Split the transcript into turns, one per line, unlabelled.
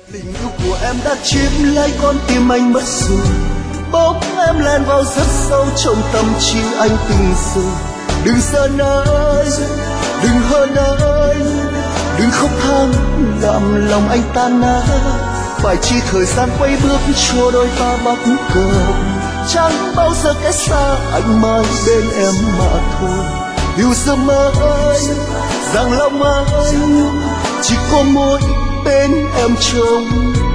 Tình yêu của em đã chiếm lấy con tim anh mất rồi, bóng em len vào rất sâu trong tâm trí anh từng giờ. Đừng giận anh, đừng hờn anh, đừng khóc than làm lòng anh tan nát. Phải chi thời gian quay bước cho đôi ta bắt cầu, chẳng bao giờ cách xa anh mãi bên em mà thôi. Hiểu giấc mơ anh, rằng lòng anh chỉ có mỗi bên em trông